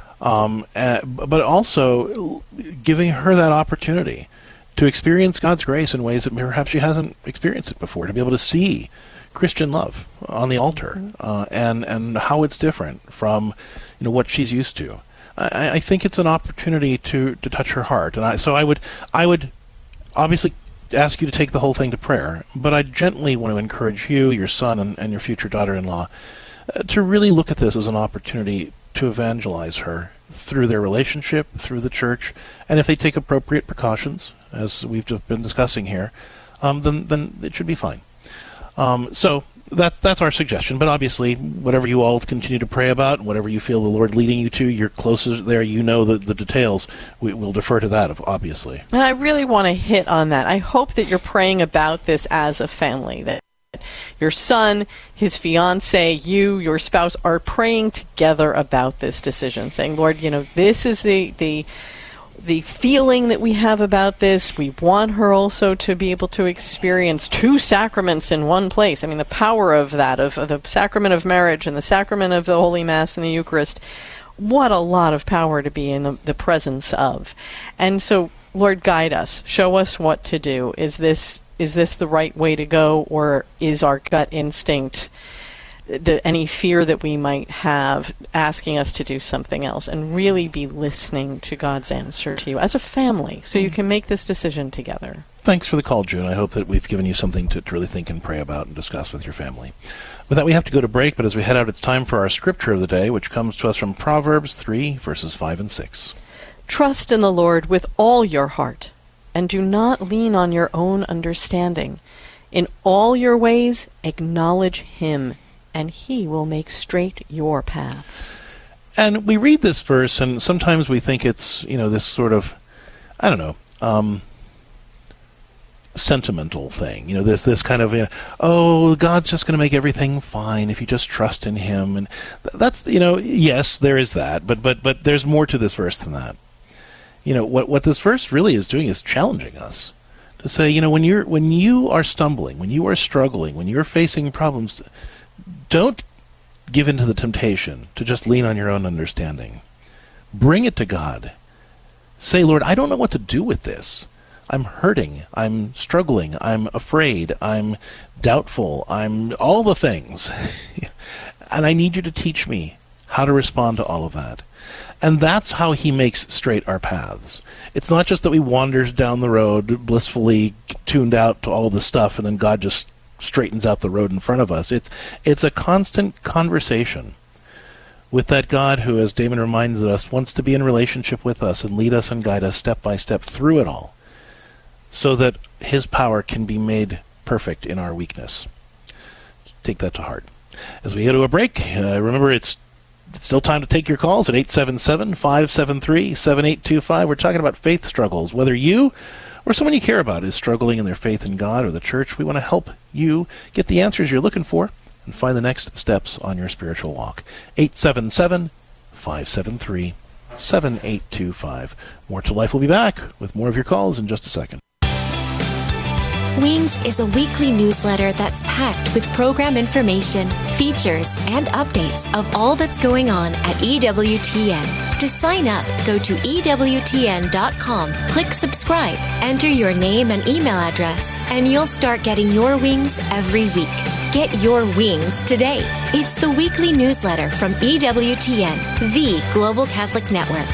A: but also giving her that opportunity to experience God's grace in ways that perhaps she hasn't experienced it before, to be able to see Christian love on the altar, and how it's different from what she's used to. I think it's an opportunity to touch her heart, and I would obviously ask you to take the whole thing to prayer, but I gently want to encourage you, your son, and your future daughter-in-law to really look at this as an opportunity to evangelize her through their relationship, through the Church, and if they take appropriate precautions, as we've just been discussing here, then it should be fine. So that's our suggestion. But obviously, whatever you all continue to pray about, and whatever you feel the Lord leading you to, you're closest there. You know the details. We'll defer to that, obviously.
D: And I really want to hit on that. I hope that you're praying about this as a family, that your son, his fiance, you, your spouse are praying together about this decision, saying, Lord, this is the feeling that we have about this. We want her also to be able to experience two sacraments in one place. I mean, the power of that, of the sacrament of marriage and the sacrament of the Holy Mass and the Eucharist. What a lot of power to be in the presence of. And so Lord, guide us. Show us what to do. Is this the right way to go, or is our gut instinct, any fear that we might have, asking us to do something else? And really be listening to God's answer to you as a family, so you can make this decision together.
A: Thanks for the call, June. I hope that we've given you something to really think and pray about and discuss with your family. With that, we have to go to break, but as we head out, it's time for our scripture of the day, which comes to us from Proverbs 3, verses 5 and 6.
D: Trust in the Lord with all your heart, and do not lean on your own understanding. In all your ways acknowledge Him, and He will make straight your paths.
A: And we read this verse, and sometimes we think it's, this sort of, sentimental thing. This kind of, God's just going to make everything fine if you just trust in Him. And that's, yes, there is that, but there's more to this verse than that. What this verse really is doing is challenging us to say, when you are stumbling, when you are struggling, when you're facing problems, don't give in to the temptation to just lean on your own understanding. Bring it to God. Say, Lord, I don't know what to do with this. I'm hurting, I'm struggling, I'm afraid, I'm doubtful, I'm all the things. And I need you to teach me how to respond to all of that. And that's how He makes straight our paths. It's not just that we wander down the road blissfully tuned out to all the stuff and then God just straightens out the road in front of us. It's a constant conversation with that God who, as Damon reminds us, wants to be in relationship with us and lead us and guide us step by step through it all, so that His power can be made perfect in our weakness. Take that to heart. As we go to a break, remember it's still time to take your calls at 877-573-7825. We're talking about faith struggles. Whether you or someone you care about is struggling in their faith in God or the church, we want to help you get the answers you're looking for and find the next steps on your spiritual walk. 877-573-7825. More to Life will be back with more of your calls in just a second.
H: Wings is a weekly newsletter that's packed with program information, features, and updates of all that's going on at EWTN. To sign up, go to EWTN.com, click subscribe, enter your name and email address, and you'll start getting your wings every week. Get your wings today. It's the weekly newsletter from EWTN, the Global Catholic Network.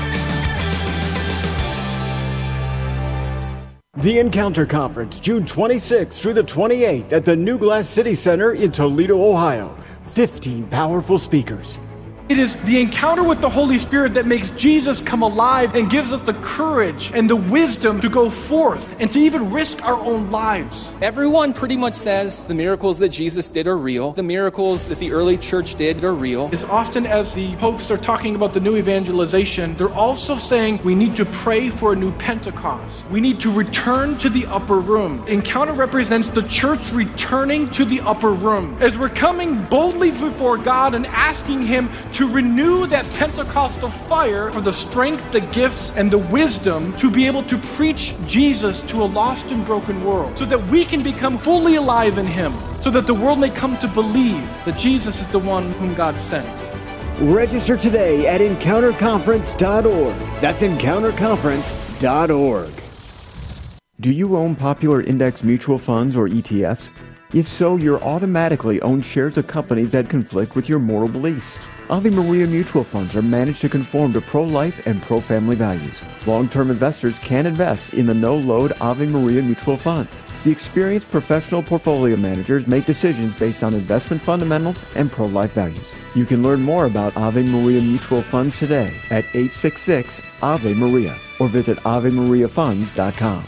P: The Encounter Conference, June 26th through the 28th at the New Glass City Center in Toledo, Ohio. 15 powerful speakers.
Q: It is the encounter with the Holy Spirit that makes Jesus come alive and gives us the courage and the wisdom to go forth and to even risk our own lives.
R: Everyone pretty much says the miracles that Jesus did are real. The miracles that the early church did are real.
Q: As often as the popes are talking about the new evangelization, they're also saying we need to pray for a new Pentecost. We need to return to the upper room. Encounter represents the church returning to the upper room. As we're coming boldly before God and asking Him to renew that Pentecostal fire for the strength, the gifts, and the wisdom to be able to preach Jesus to a lost and broken world, so that we can become fully alive in Him, so that the world may come to believe that Jesus is the one whom God sent.
P: Register today at EncounterConference.org. That's EncounterConference.org. Do you own popular index mutual funds or ETFs? If so, you're automatically own shares of companies that conflict with your moral beliefs. Ave Maria mutual funds are managed to conform to pro-life and pro-family values. Long-term investors can invest in the no-load Ave Maria mutual funds. The experienced professional portfolio managers make decisions based on investment fundamentals and pro-life values. You can learn more about Ave Maria mutual funds today at 866 Ave Maria or visit AveMariaFunds.com.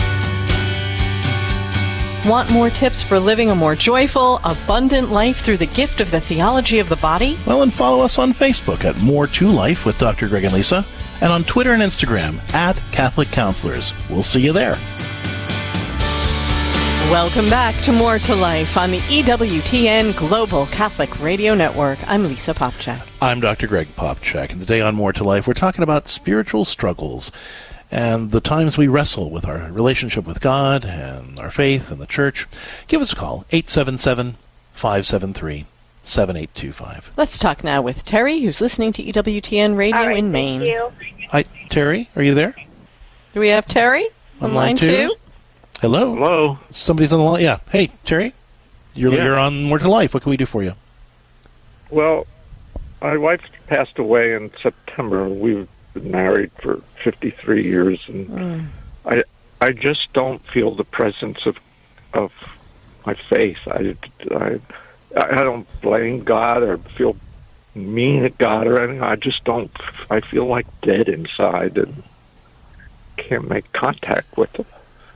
D: Want more tips for living a more joyful, abundant life through the gift of the theology of the body?
A: Well, and follow us on Facebook at More to Life with Dr. Greg and Lisa, and on Twitter and Instagram at Catholic Counselors. We'll see you there.
D: Welcome back to More to Life on the EWTN Global Catholic Radio Network. I'm Lisa Popchak.
A: I'm Dr. Greg Popchak, and today on More to Life, we're talking about spiritual struggles and the times we wrestle with our relationship with God and our faith and the church. Give us a call, 877-573-7825.
D: Let's talk now with Terry, who's listening to EWTN Radio in Maine.
A: Hi, Terry. Are you there?
D: Do we have Terry on line 2?
A: Hello.
S: Hello.
A: Somebody's on the line. Yeah. Hey, Terry. You're on More to Life. What can we do for you?
S: Well, my wife passed away in September. We've been married for 53 years, and I just don't feel the presence of my faith. I don't blame God or feel mean at God or anything. I just don't. I feel like dead inside and can't make contact with Him.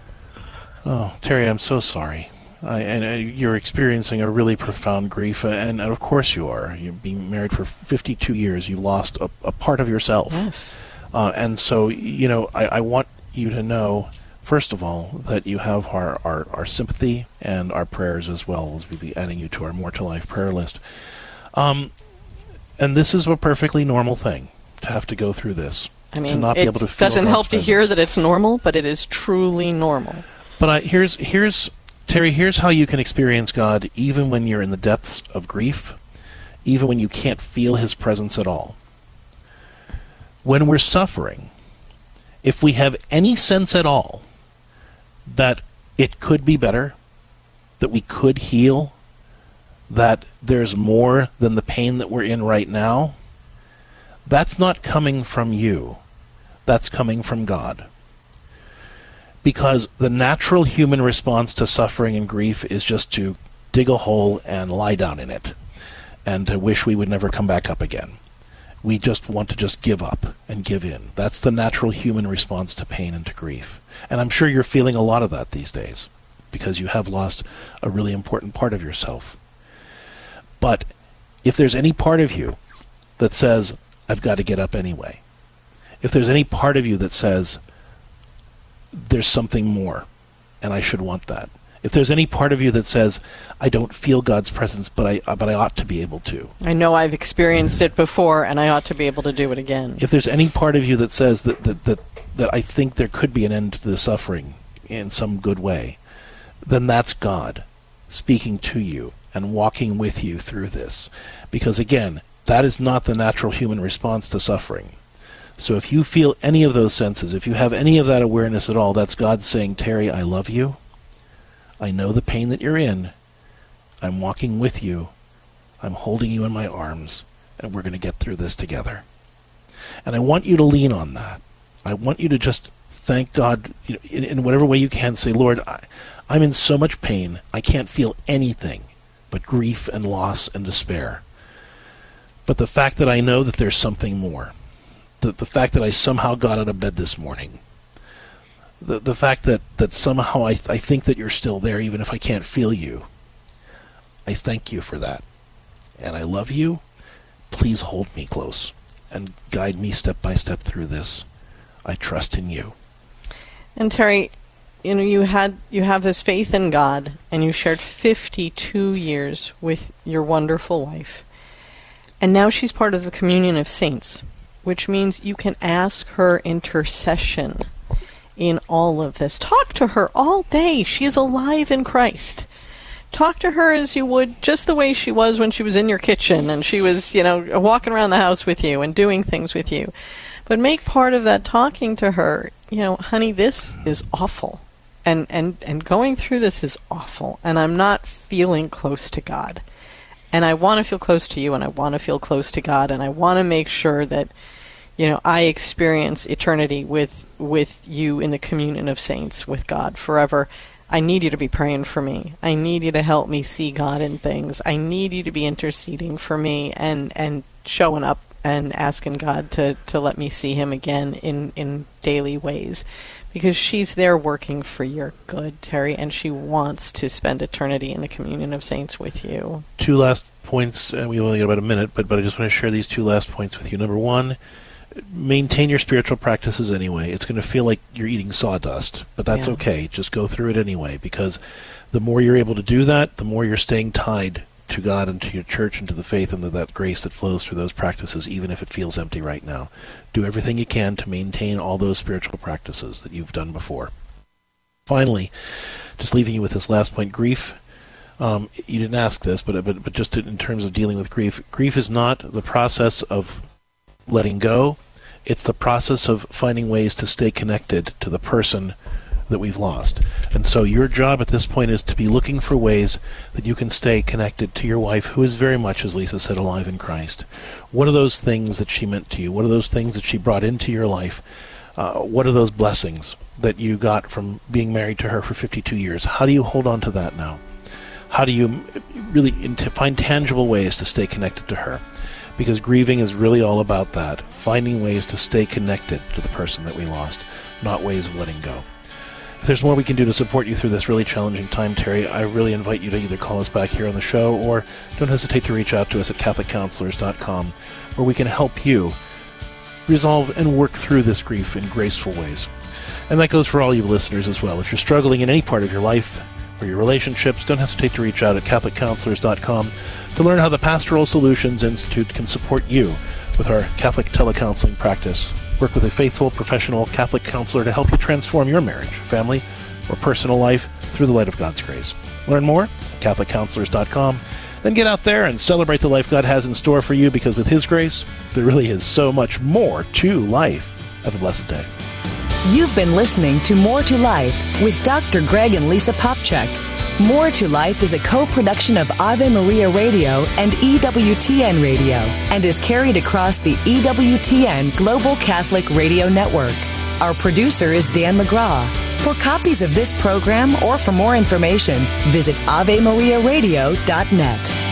A: Oh, Terry, I'm so sorry. You're experiencing a really profound grief, and of course you are. You've been married for 52 years. You lost a part of yourself.
D: Yes.
A: And so, I want you to know, first of all, that you have our sympathy and our prayers as well, as we'll be adding you to our More to Life prayer list. And this is a perfectly normal thing, to have to go through this.
D: I mean,
A: to not be able to feel
D: doesn't
A: God's
D: help to hear that it's normal, but it is truly normal.
A: But Terry, here's how you can experience God even when you're in the depths of grief, even when you can't feel His presence at all. When we're suffering, if we have any sense at all that it could be better, that we could heal, that there's more than the pain that we're in right now, that's not coming from you. That's coming from God. Because the natural human response to suffering and grief is just to dig a hole and lie down in it, and to wish we would never come back up again. We just want to just give up and give in. That's the natural human response to pain and to grief. And I'm sure you're feeling a lot of that these days, because you have lost a really important part of yourself. But if there's any part of you that says, I've got to get up anyway, if there's any part of you that says, there's something more, and I should want that. If there's any part of you that says, I don't feel God's presence, but I ought to be able to.
D: I know I've experienced it before, and I ought to be able to do it again.
A: If there's any part of you that says that I think there could be an end to the suffering in some good way, then that's God speaking to you and walking with you through this. Because again, that is not the natural human response to suffering. So if you feel any of those senses, if you have any of that awareness at all, that's God saying, Terry, I love you. I know the pain that you're in. I'm walking with you. I'm holding you in my arms, and we're going to get through this together. And I want you to lean on that. I want you to just thank God in whatever way you can. Say, Lord, I'm in so much pain. I can't feel anything but grief and loss and despair. But the fact that I know that there's something more, the fact that I somehow got out of bed this morning, the fact that somehow I think that you're still there even if I can't feel you, I thank you for that. And I love you. Please hold me close and guide me step by step through this. I trust in you.
D: And Terry, you have this faith in God, and you shared 52 years with your wonderful wife. And now she's part of the communion of saints, which means you can ask her intercession in all of this. Talk to her all day. She is alive in Christ. Talk to her as you would just the way she was when she was in your kitchen and she was, walking around the house with you and doing things with you. But make part of that talking to her, honey, this is awful. And going through this is awful. And I'm not feeling close to God. And I want to feel close to you, and I want to feel close to God, and I want to make sure that, I experience eternity with you in the communion of saints with God forever. I need you to be praying for me. I need you to help me see God in things. I need you to be interceding for me and showing up and asking God to let me see Him again in daily ways. Because she's there working for your good, Terry, and she wants to spend eternity in the communion of saints with you.
A: Two last points, and we only got about a minute, but I just want to share these two last points with you. Number one, maintain your spiritual practices anyway. It's going to feel like you're eating sawdust, but that's okay. Just go through it anyway, because the more you're able to do that, the more you're staying tied to God and to your church and to the faith and to that grace that flows through those practices, even if it feels empty right now. Do everything you can to maintain all those spiritual practices that you've done before. Finally, just leaving you with this last point, grief. You didn't ask this, but just in terms of dealing with grief, grief is not the process of letting go. It's the process of finding ways to stay connected to the person that we've lost. And so your job at this point is to be looking for ways that you can stay connected to your wife, who is very much, as Lisa said, alive in Christ. What are those things that she meant to you? What are those things that she brought into your life? What are those blessings that you got from being married to her for 52 years? How do you hold on to that now? How do you really find tangible ways to stay connected to her? Because grieving is really all about that, finding ways to stay connected to the person that we lost, not ways of letting go. If there's more we can do to support you through this really challenging time, Terry, I really invite you to either call us back here on the show or don't hesitate to reach out to us at CatholicCounselors.com, where we can help you resolve and work through this grief in graceful ways. And that goes for all you listeners as well. If you're struggling in any part of your life or your relationships, don't hesitate to reach out at CatholicCounselors.com to learn how the Pastoral Solutions Institute can support you with our Catholic telecounseling practice. Work with a faithful, professional Catholic counselor to help you transform your marriage, family, or personal life through the light of God's grace. Learn more at CatholicCounselors.com. Then get out there and celebrate the life God has in store for you, because with His grace, there really is so much more to life. Have a blessed day.
T: You've been listening to More to Life with Dr. Greg and Lisa Popchak. More to Life is a co-production of Ave Maria Radio and EWTN Radio and is carried across the EWTN Global Catholic Radio Network. Our producer is Dan McGraw. For copies of this program or for more information, visit AveMariaRadio.net.